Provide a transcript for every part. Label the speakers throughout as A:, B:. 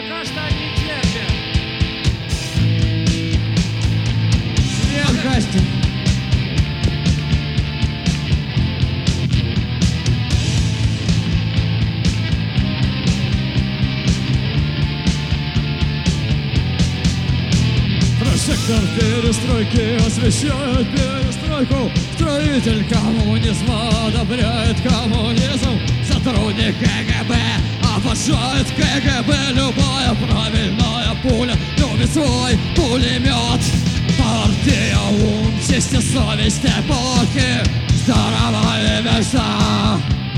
A: Пока что они терпят.
B: Свет гасит. Прожектор перестройки освещает перестройку. Строитель коммунизма одобряет коммунизм. Сотрудник КГБ обожает КГБ. Любая правильная пуля любит свой пулемет. Партия, ум, честь и совесть эпохи. Здорово и вечно.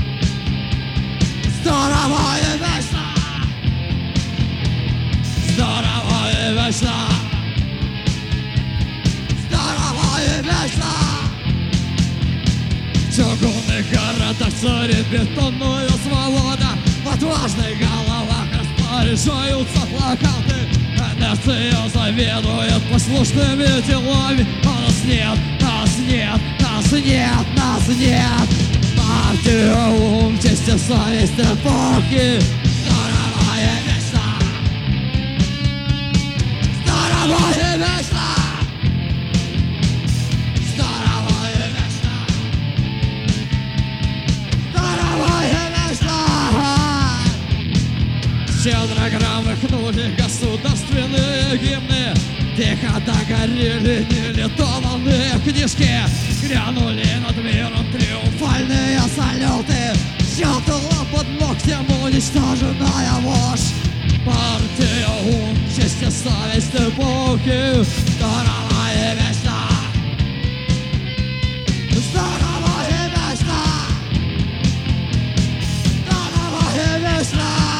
B: Здорово и вечно. Здорово и вечно. В чугунных городах царит бетонная свобода. В отважных головах распоряжаются плакаты. Инерция заведует послушными делами. А нас нет, нас нет, нас нет, нас нет. Партия, ум, честь и совесть эпохи. Здорово и вечно. Здорово и вечно. Щедро громыхнули государственные гимны. Тихо догорели нелитованные книжки. Грянули над миром триумфальные салюты. Щелкнула под ногтем уничтоженная ложь. Партия, ум, честь и совесть эпохи. Здорово и вечно. Здорово и вечно. Здорово и вечно.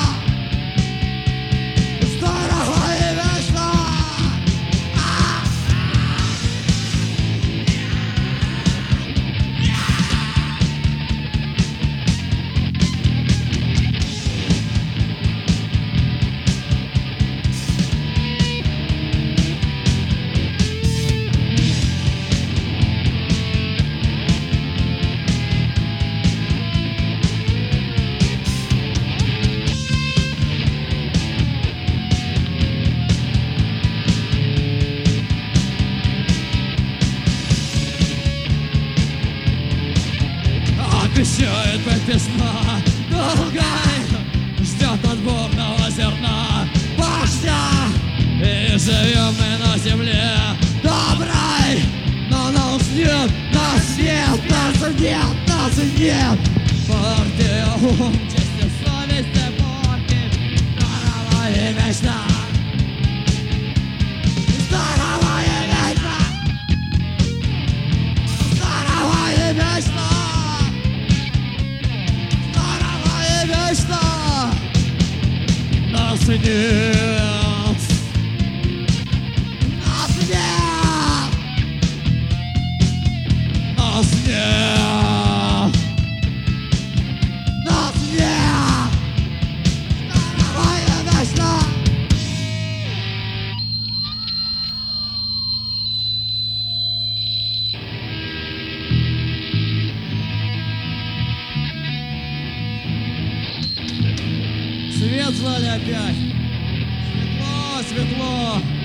B: Обещает быть весна долгой, ждет отборного зерна вождя. И живем мы на земле доброй, но нас нет, нас нет, нас нет, нас нет. Партия, ум, честь и совесть эпохи. Здорово и вечно. Здорово и вечно. Здорово и вечно. Нас нет. Нас нет. Нас нет. Нас нет. Здорово и вечно. Свет в зале опять. Светло, светло.